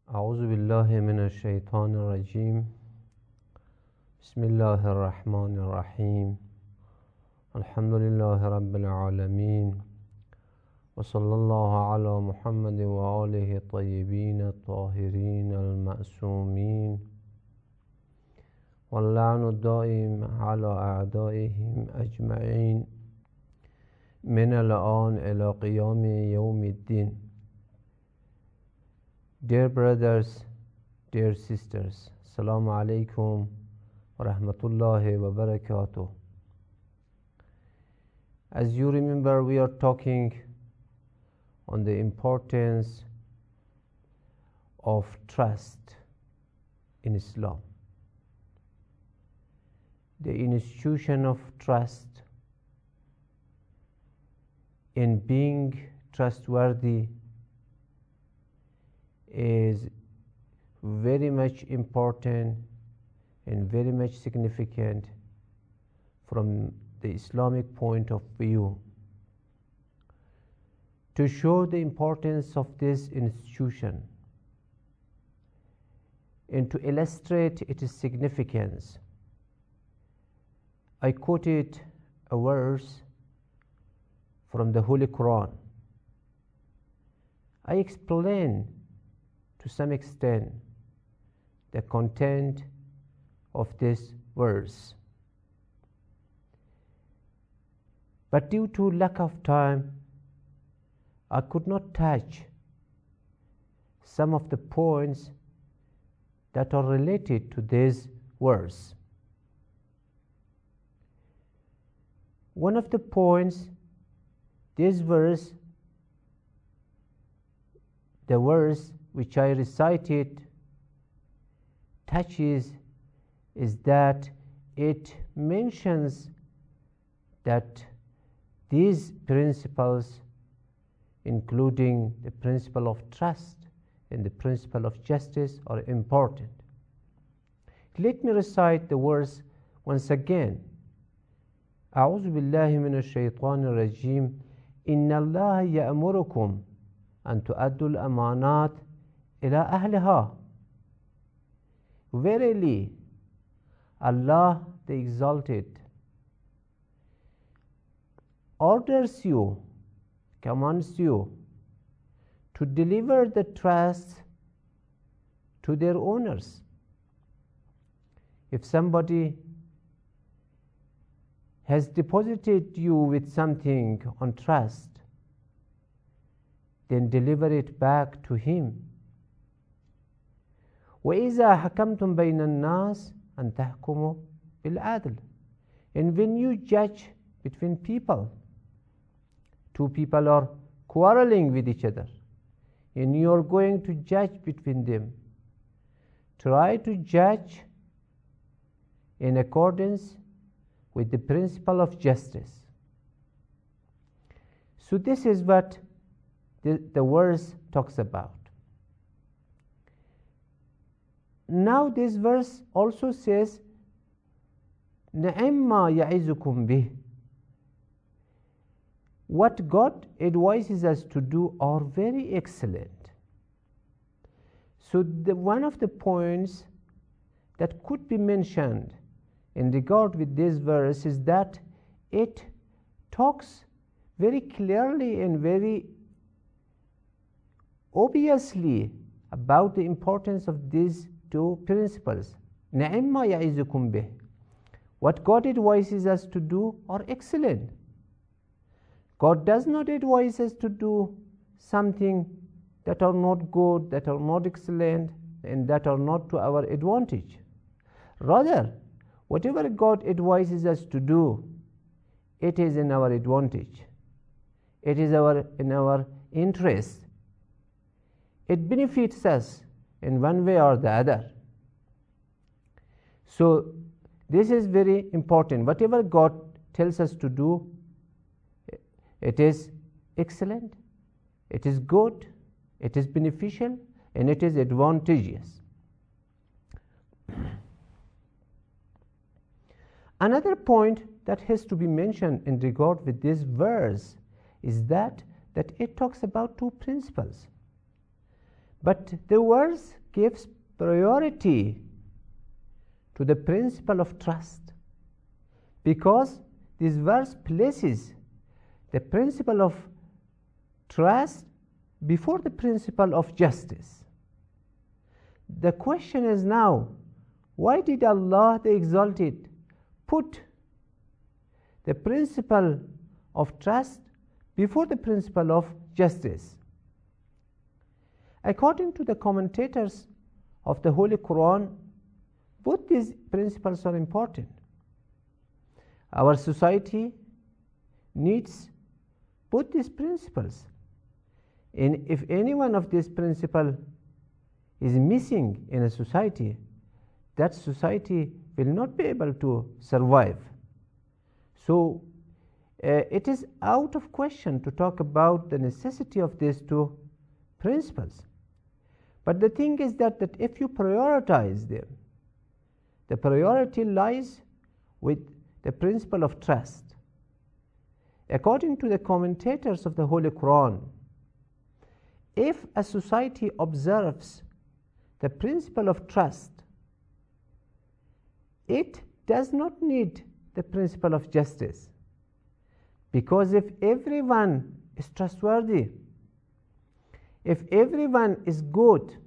أعوذ بالله من الشيطان الرجيم بسم الله الرحمن الرحيم الحمد لله رب العالمين وصلى الله على محمد وآله الطيبين الطاهرين المعصومين واللعن الدائم على أعدائهم أجمعين من الآن إلى قيام يوم الدين. Dear brothers, dear sisters, Assalamu alaikum wa rahmatullahi wa barakatuh. As you remember, we are talking on the importance of trust in Islam. The institution of trust in being trustworthy is very much important and very much significant from the Islamic point of view. To show the importance of this institution and to illustrate its significance, I quoted a verse from the Holy Quran. I explained to some extent the content of this verse, but due to lack of time I could not touch some of the points that are related to this verse. One of the points this verse, the verse which I recited, touches is that it mentions that these principles, including the principle of trust and the principle of justice, are important. Let me recite the verse once again. أعوذ بالله من الشيطان الرجيم إن الله يأمركم أن تؤدوا الأمانات إلى أهلها. Verily, Allah the Exalted orders you, commands you to deliver the trust to their owners. If somebody has deposited you with something on trust, then deliver it back to him. وَإِذَا حَكَمْتُمْ بَيْنَ النَّاسِ أَن تَحْكُمُوا بِالْعَدْلِ. And when you judge between people, two people are quarreling with each other, and you are going to judge between them, try to judge in accordance with the principle of justice. So this is what the verse talks about. Now this verse also says, نَعِمَّا يَعِزُكُمْ بِهِ. What God advises us to do are very excellent. So one of the points that could be mentioned in regard with this verse is that it talks very clearly and very obviously about the importance of these two principles. نَعِمَّا يَعِزُكُمْ بِهِ. What God advises us to do are excellent. God does not advise us to do something that are not good, that are not excellent, and that are not to our advantage. Rather, whatever God advises us to do, it is in our advantage. It is in our interest. It benefits us in one way or the other. So this is very important. Whatever God tells us to do, it is excellent, it is good, it is beneficial, and it is advantageous. Another point that has to be mentioned in regard with this verse is that it talks about two principles. But the verse gives priority to the principle of trust, because this verse places the principle of trust before the principle of justice. The question is now, why did Allah the Exalted put the principle of trust before the principle of justice? According to the commentators of the Holy Quran, both these principles are important. Our society needs both these principles. And if any one of these principles is missing in a society, that society will not be able to survive. So it is out of question to talk about the necessity of these two principles. But the thing is that if you prioritize them, the priority lies with the principle of trust. According to the commentators of the Holy Quran, if a society observes the principle of trust, it does not need the principle of justice, because if everyone is trustworthy, if everyone is good,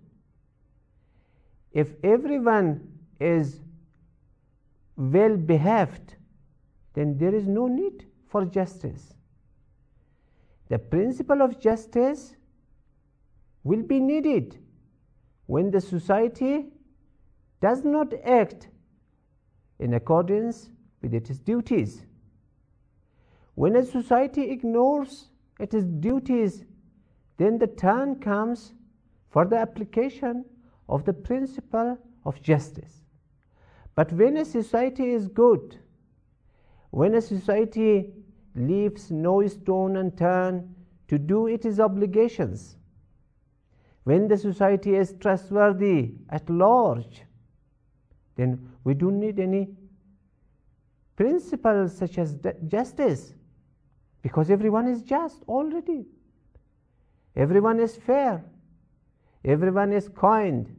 if everyone is well behaved, then there is no need for justice. The principle of justice will be needed when the society does not act in accordance with its duties. When a society ignores its duties, then the time comes for the application of the principle of justice. But when a society is good, when a society leaves no stone unturned to do its obligations, when the society is trustworthy at large, then we don't need any principles such as justice, because everyone is just already. Everyone is fair. Everyone is kind.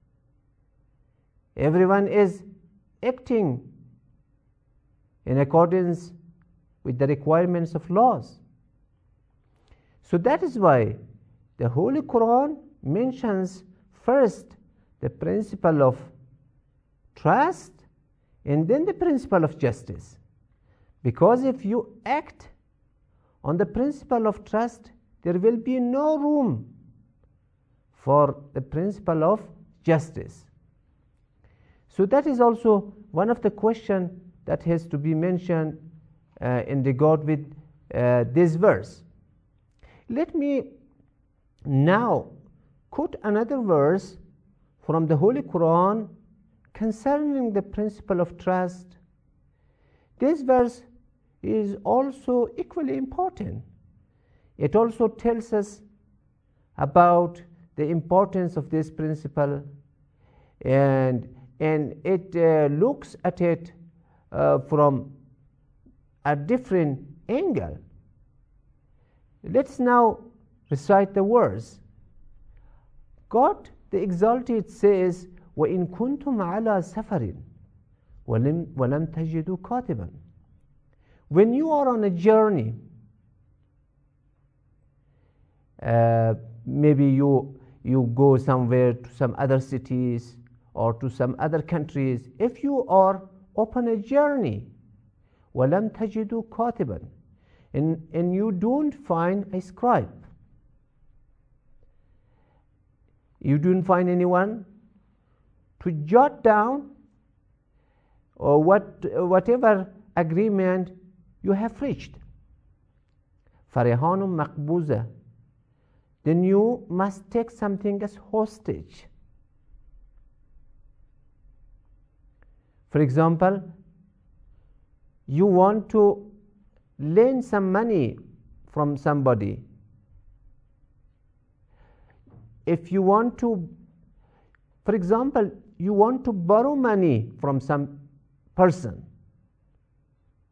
Everyone is acting in accordance with the requirements of laws. So that is why the Holy Quran mentions first the principle of trust and then the principle of justice. Because if you act on the principle of trust, there will be no room for the principle of justice. So that is also one of the questions that has to be mentioned in regard with this verse. Let me now quote another verse from the Holy Quran concerning the principle of trust. This verse is also equally important. It also tells us about the importance of this principle, and it looks at it from a different angle. Let's now recite the words. God the Exalted says, وَإِن كُنْتُمْ عَلَى سَفَرٍ وَلَمْ تَجِدُوا كَاتِبًا. When you are on a journey, maybe you go somewhere to some other cities or to some other countries. If you are upon a journey, وَلَمْ تَجِدُوا كَاتِبًا, and you don't find a scribe, you don't find anyone to jot down or whatever agreement you have reached, فَرِهَانٌ مَقْبُوزَةٌ, then you must take something as hostage. For example, you want to lend some money from somebody. If you want to, for example, you want to borrow money from some person,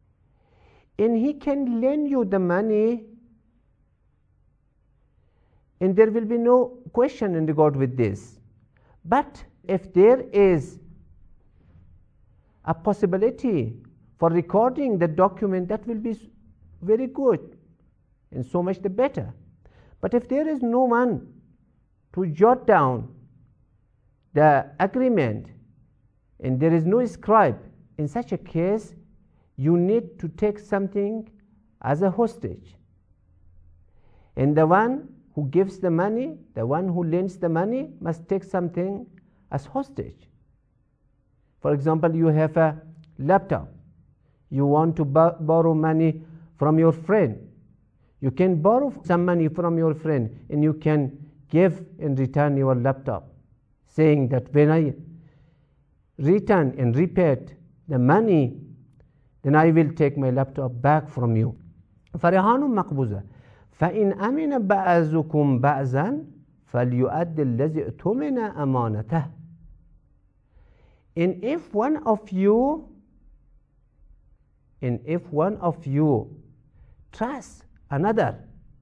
and he can lend you the money and there will be no question in regard with this. But if there is a possibility for recording the document, that will be very good, and so much the better. But if there is no one to jot down the agreement and there is no scribe, in such a case you need to take something as a hostage, and the one who gives the money, the one who lends the money, must take something as hostage. For example, you have a laptop, you want to borrow money from your friend. You can borrow some money from your friend and you can give in return your laptop, saying that when I return and repay the money, then I will take my laptop back from you. فرهان مقبوضة فإن أمن بعضكم بعضا فليؤدي الذي اؤتمن أمانته. And if one of you trusts another,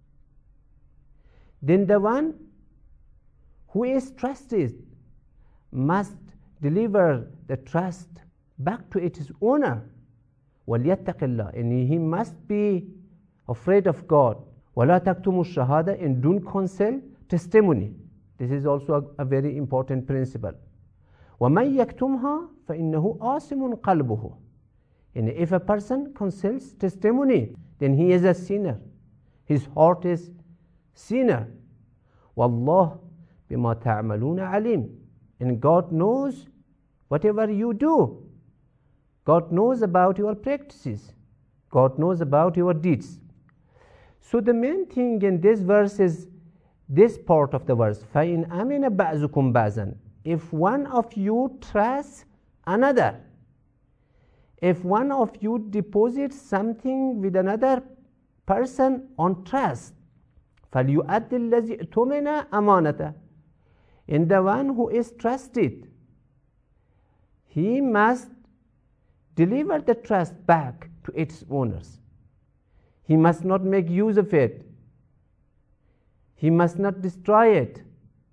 then the one who is trusted must deliver the trust back to its owner. وَلْيَتَّقِ اللَّهِ, and he must be afraid of God. وَلَا تَكْتُمُوا الشَّهَادَةَ, and don't conceal testimony. This is also a very important principle. وَمَنْ يَكْتُمْهَا فَإِنَّهُ آثِمٌ قَلْبُهُ. And if a person conceals testimony, then he is a sinner. His heart is sinner. وَاللَّهُ بِمَا تَعْمَلُونَ عَلِيمٌ. And God knows whatever you do. God knows about your practices. God knows about your deeds. So the main thing in this verse is this part of the verse. فَإِنْ أَمِنَ بَعْضُكُمْ بَعْضًا. If one of you trusts another, if one of you deposits something with another person on trust, فَلْيُؤَدِّ الَّذِي اؤْتُمِنَ أَمَانَتَهُ. And the one who is trusted, he must deliver the trust back to its owners. He must not make use of it. He must not destroy it.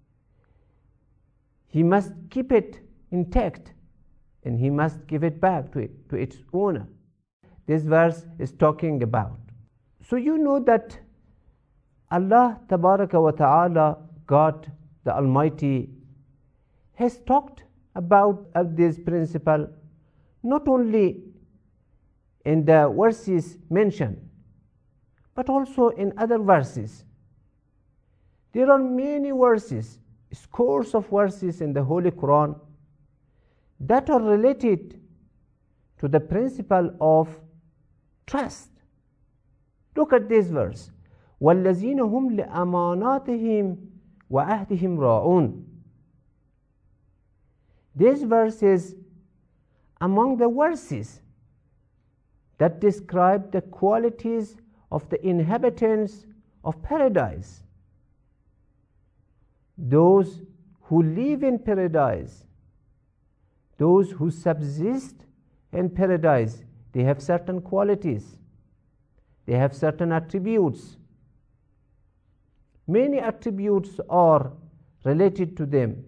He must keep it intact, and he must give it back to its owner. This verse is talking about. So you know that Allah Tabaraka wa Ta'ala, God the Almighty, has talked about this principle not only in the verses mentioned, but also in other verses. There are many verses, scores of verses in the Holy Quran that are related to the principle of trust. Look at this verse. وَالَّذِينَ هُمْ لِأَمَانَاتِهِمْ وَعَهْدِهِمْ رَاعُونَ. This verse is among the verses that describe the qualities of the inhabitants of paradise. Those who live in paradise, those who subsist in paradise, they have certain qualities, they have certain attributes. Many attributes are related to them.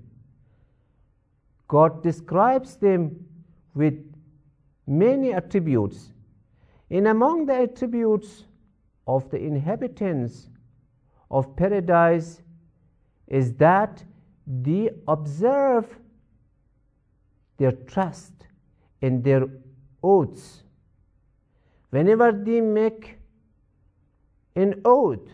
God describes them with many attributes. And among the attributes of the inhabitants of paradise is that they observe their trust and their oaths. Whenever they make an oath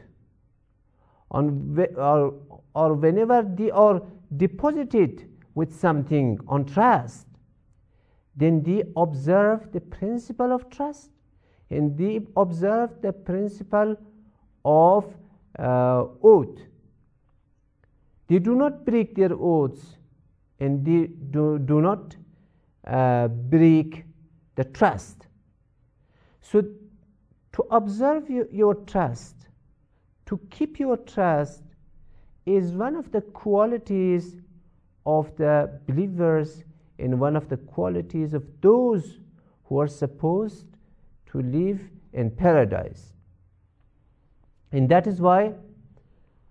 or whenever they are deposited with something on trust, then they observe the principle of trust and they observe the principle of oath. They do not break their oaths and they do not break the trust. So to observe your trust, to keep your trust, is one of the qualities of the believers and one of the qualities of those who are supposed to live in paradise. And that is why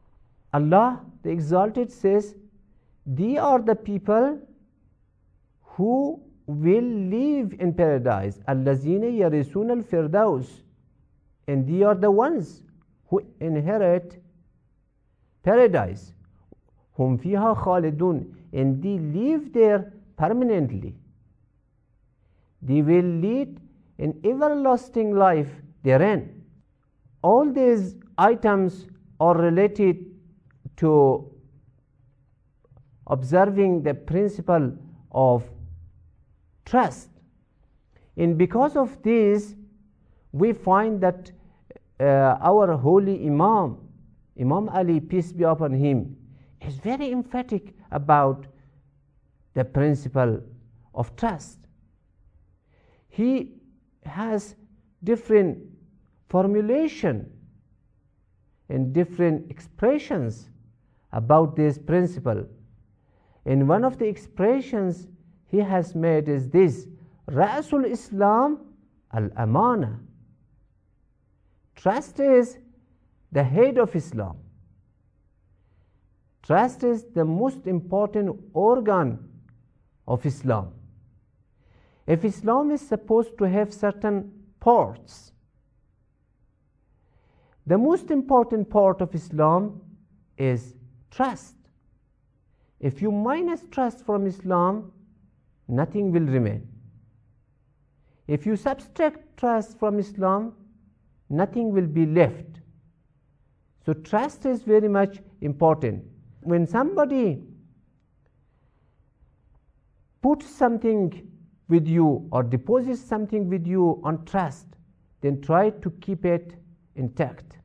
Allah the Exalted says, they are the people who will live in paradise. Allazina yarisuna al-firdaus. And they are the ones who inherit paradise. Hum fiha khalidun. And they live there permanently. They will lead an everlasting life therein. All these items are related to observing the principle of trust. And because of this, we find that our holy Imam Ali, peace be upon him, is very emphatic about the principle of trust. He has different formulation and different expressions about this principle. And one of the expressions he has made is this: Ra'sul Islam al-amana. Trust is the head of Islam. Trust is the most important organ of Islam. If Islam is supposed to have certain parts, the most important part of Islam is trust. If you minus trust from Islam, nothing will remain. If you subtract trust from Islam, nothing will be left. So trust is very much important. When somebody puts something with you or deposits something with you on trust, then try to keep it intact.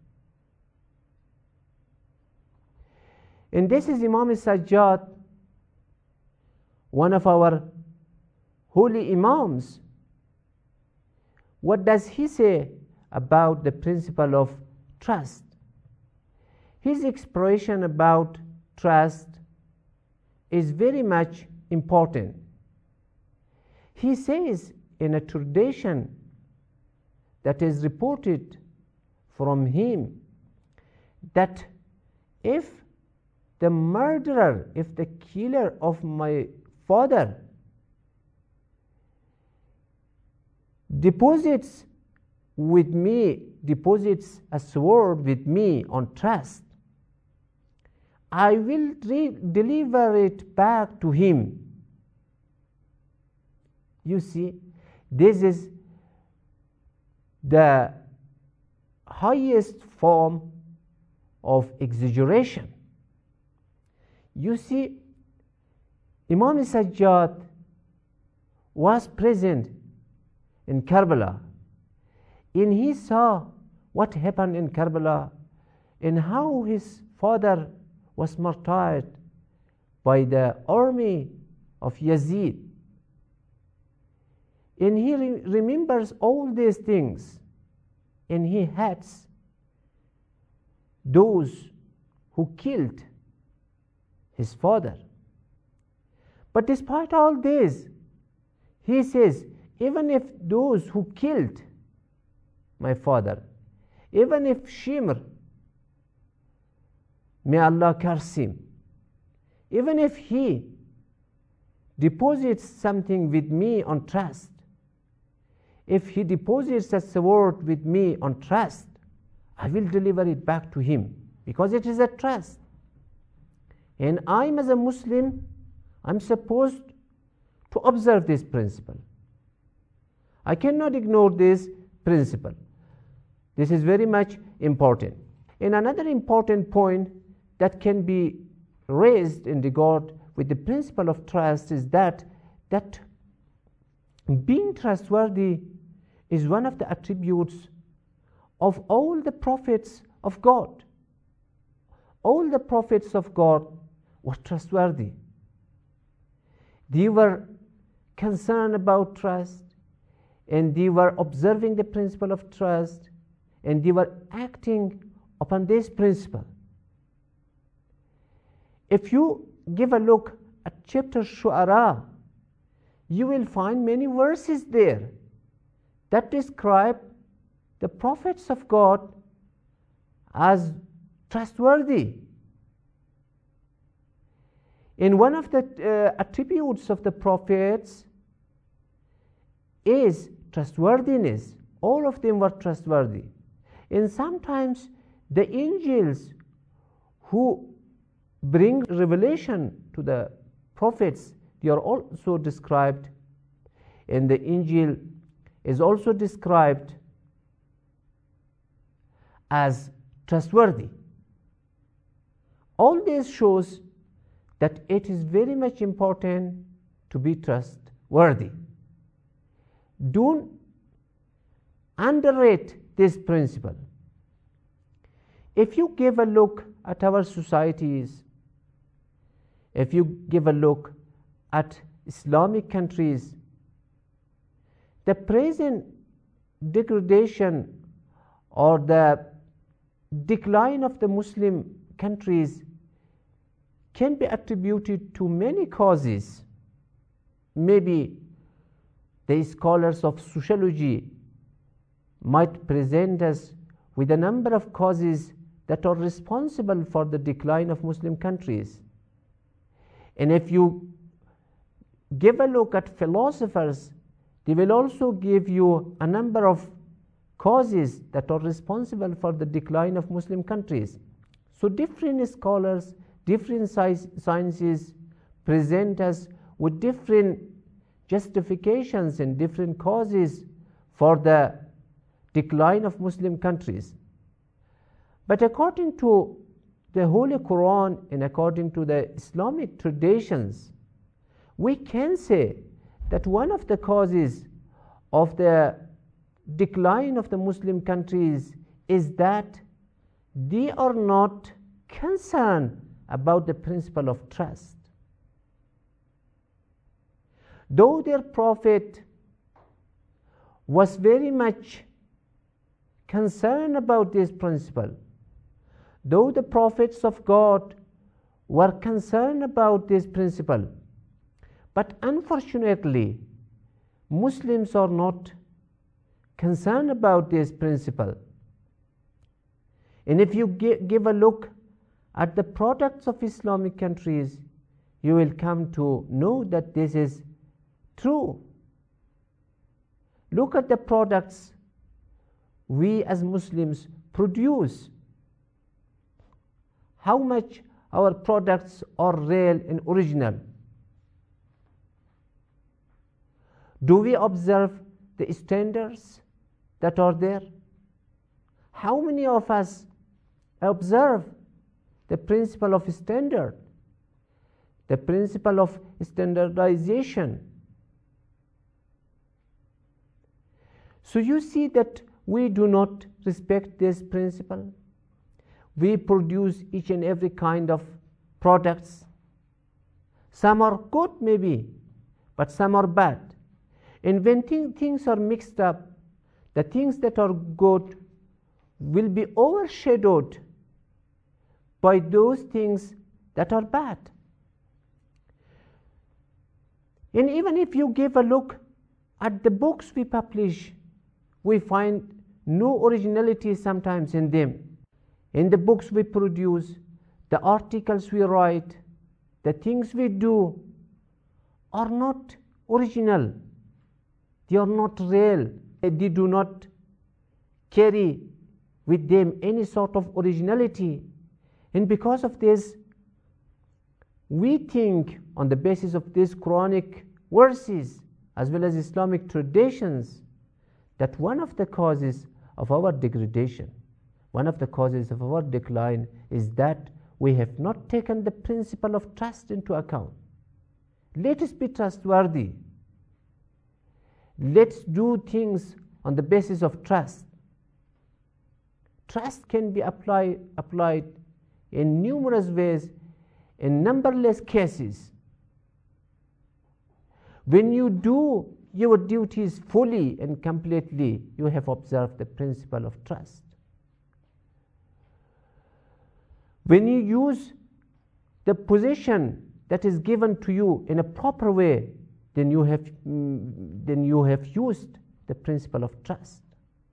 And this is Imam Sajjad, one of our holy Imams. What does he say about the principle of trust? His expression about trust is very much important. He says in a tradition that is reported from him that if the murderer, if the killer of my father deposits a sword with me on trust, I will deliver it back to him. You see, this is the highest form of exaggeration. You see, Imam Sajjad was present in Karbala, and he saw what happened in Karbala and how his father was martyred by the army of Yazid. And he remembers all these things, and he hates those who killed his father. But despite all this, he says, even if those who killed my father, even if Shimr, may Allah curse him, even if he deposits something with me on trust, if he deposits a sword with me on trust, I will deliver it back to him, because it is a trust. And I, as a Muslim, I'm supposed to observe this principle. I cannot ignore this principle. This is very much important. And another important point that can be raised in regard with the principle of trust is that being trustworthy is one of the attributes of all the prophets of God. All the prophets of God were trustworthy. They were concerned about trust, and they were observing the principle of trust, and they were acting upon this principle. If you give a look at chapter Shu'ara, you will find many verses there that describe the prophets of God as trustworthy. And one of the attributes of the prophets is trustworthiness. All of them were trustworthy. And sometimes the angels who bring revelation to the prophets, they are also described, and the angel is also described as trustworthy. All this shows that it is very much important to be trustworthy. Don't underrate this principle. If you give a look at our societies, if you give a look at Islamic countries, the present degradation or the decline of the Muslim countries can be attributed to many causes. Maybe the scholars of sociology might present us with a number of causes that are responsible for the decline of Muslim countries. And if you give a look at philosophers, they will also give you a number of causes that are responsible for the decline of Muslim countries. So different scholars, different sciences present us with different justifications and different causes for the decline of Muslim countries. But according to the Holy Quran and according to the Islamic traditions, we can say that one of the causes of the decline of the Muslim countries is that they are not concerned about the principle of trust. Though their prophet was very much concerned about this principle, though the prophets of God were concerned about this principle, but unfortunately, Muslims are not concerned about this principle. And if you give a look at the products of Islamic countries, you will come to know that this is true. Look at the products we as Muslims produce. How much our products are real and original? Do we observe the standards that are there? How many of us observe the principle of standard, the principle of standardization? So you see that we do not respect this principle. We produce each and every kind of products. Some are good maybe, but some are bad. And when things are mixed up, the things that are good will be overshadowed by those things that are bad. And even if you give a look at the books we publish, we find no originality sometimes in them. In the books we produce, the articles we write, the things we do are not original. They are not real. They do not carry with them any sort of originality. And because of this, we think on the basis of these Quranic verses as well as Islamic traditions that one of the causes of our degradation, one of the causes of our decline is that we have not taken the principle of trust into account. Let us be trustworthy. Let's do things on the basis of trust. Trust can be applied in numerous ways, in numberless cases. When you do your duties fully and completely, you have observed the principle of trust. When you use the position that is given to you in a proper way, then you have used the principle of trust.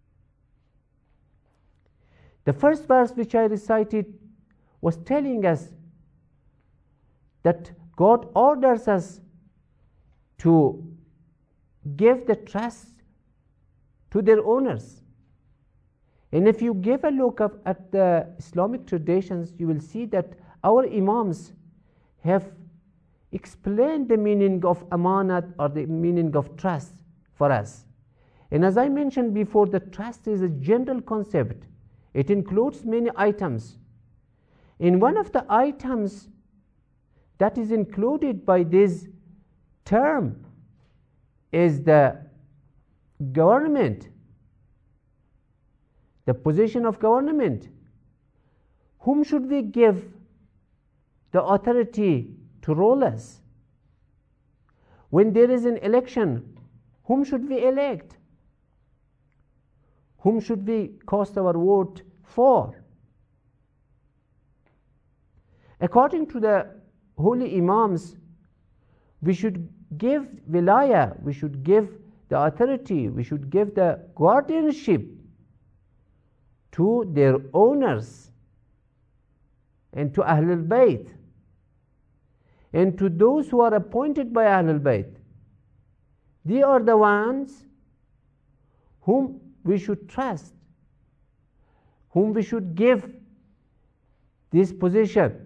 The first verse which I recited was telling us that God orders us to give the trust to their owners. And if you give a look at the Islamic traditions, you will see that our Imams have explained the meaning of amanat, or the meaning of trust, for us. And as I mentioned before, the trust is a general concept. It includes many items. And one of the items that is included by this term is the government, the position of government. Whom should we give the authority to rule us? When there is an election, whom should we elect? Whom should we cast our vote for? According to the holy Imams, we should give wilaya, we should give the authority, we should give the guardianship to their owners and to Ahlul Bayt and to those who are appointed by Ahlul Bayt. They are the ones whom we should trust, whom we should give this position.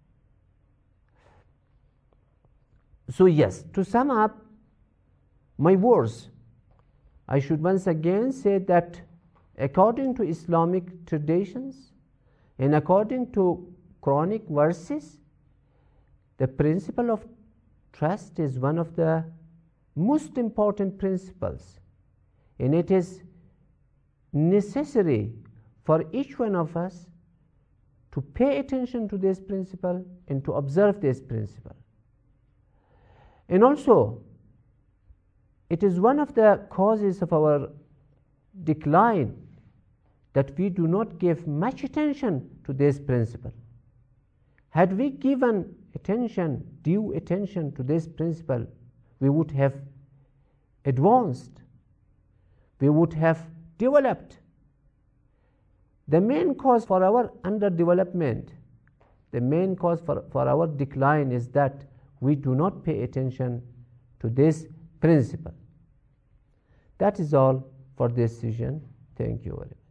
So yes, to sum up my words, I should once again say that according to Islamic traditions and according to Quranic verses, the principle of trust is one of the most important principles, and it is necessary for each one of us to pay attention to this principle and to observe this principle. And also, it is one of the causes of our decline that we do not give much attention to this principle. Had we given attention, due attention to this principle, we would have advanced, we would have developed. The main cause for our underdevelopment, the main cause for our decline is that we do not pay attention to this principle. That is all for this session. Thank you very much.